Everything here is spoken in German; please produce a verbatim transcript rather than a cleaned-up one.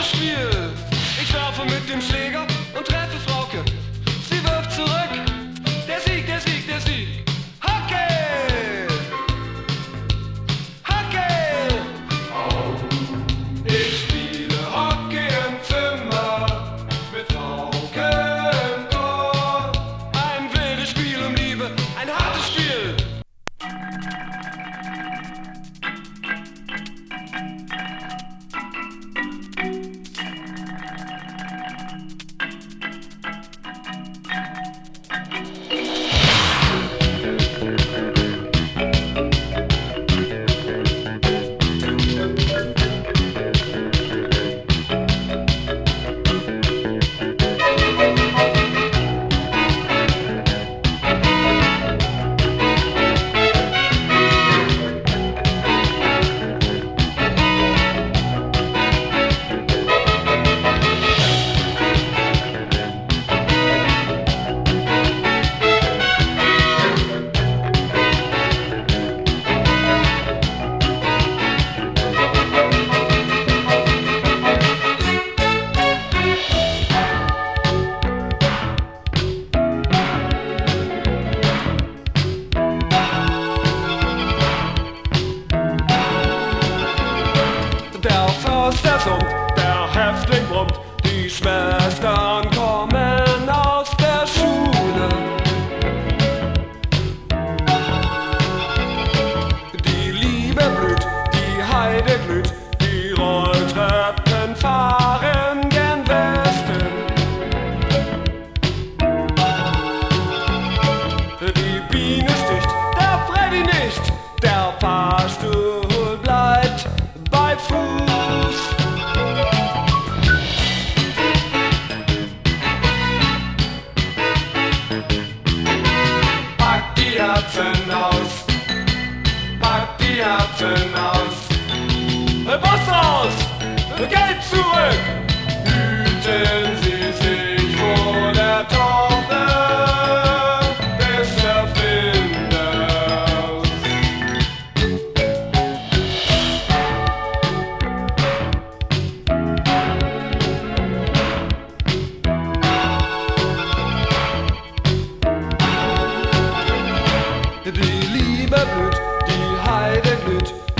Spiel. Ich werfe mit dem Schläger und treffe Frauke. Sie wirft zurück. Der Sieg, der Sieg, der Sieg. Hockey! Hockey! Ich spiele Hockey im Zimmer mit Frauke im Tor. Ein wildes Spiel um Liebe, ein hartes Spiel. Der Förster summt, der Häftling brummt, die Schwestern kommen aus der Schule. Die Liebe blüht, die Heide glüht, die Rolltreppen fahren gen Westen. Die Biene sticht, der Freddy nicht, der Fahrstuhl bleibt bei Fuß. Pack die Herzen aus, pack die Herzen aus. Bus raus, Geld zurück.